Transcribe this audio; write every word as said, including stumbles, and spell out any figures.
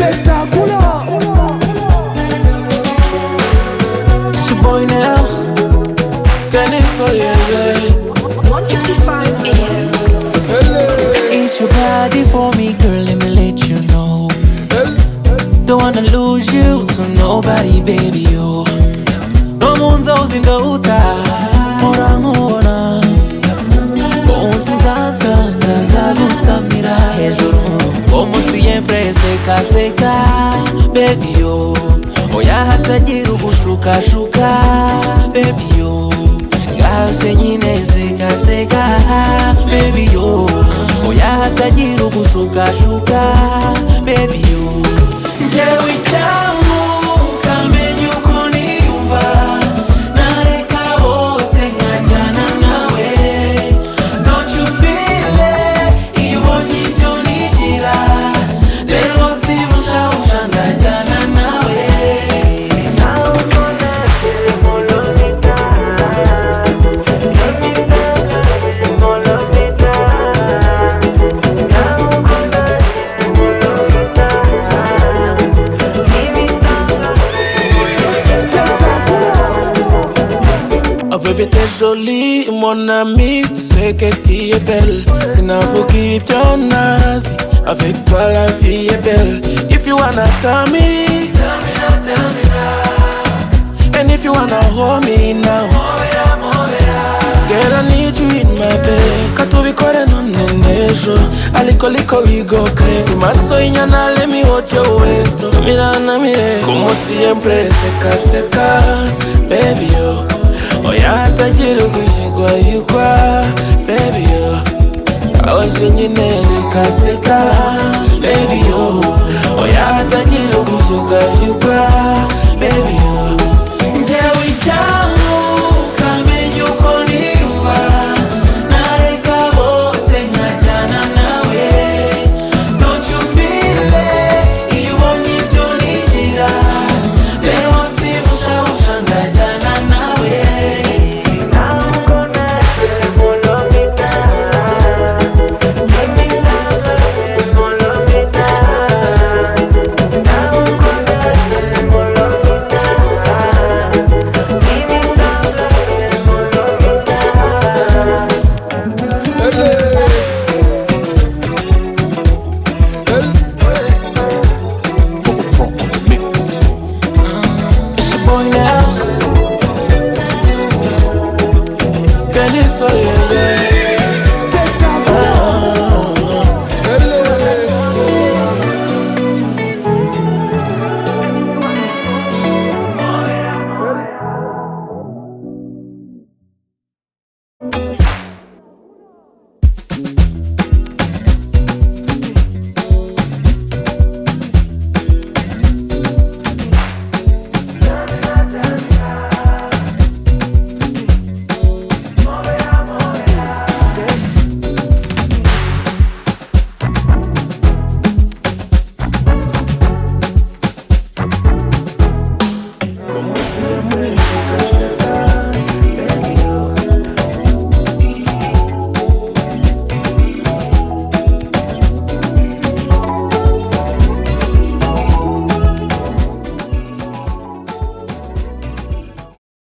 Spectacular. It's your boy now. Can it for you, yeah. one fifty-five A M. It's your body for me, girl, let me let you know. Don't wanna lose you to nobody, baby, you. No munzo uzindouta morangona Onsuzanza ndanza gusamira hejuru Como siempre seka seka baby yo Oya hatagira ugushuka shuka baby yo Gase nyine seka seka baby yo Oya hatagira ugushuka shuka baby yo Jewe cyamu kamenye uko niyumva Nareka bose nkajyana nawe Don't you feel it iyo ubonye ibyo nigira Rero sibusha busha ndajyana nawe Nawe mbona kirimo lomita Lomita kirimo lomita Nawe mbona kirimo lomita Oh baby t'es jolie, mon ami, tu sais que tu es belle. Sinavuga ibyo nazi, avec toi la vie est belle. If you wanna tell me, tell me now, tell me now. And if you wanna hold me now, hold it up, hold it up. Girl, I need you in my bed. Katubikore none n'ejo, aliko liko we go crazy. Maso inyana, let me hold your waist. Mira na mire, como siempre, seka seka, baby yo. Oya hatagira ugushyirwa yigwa baby yo Abaje nyine reka seka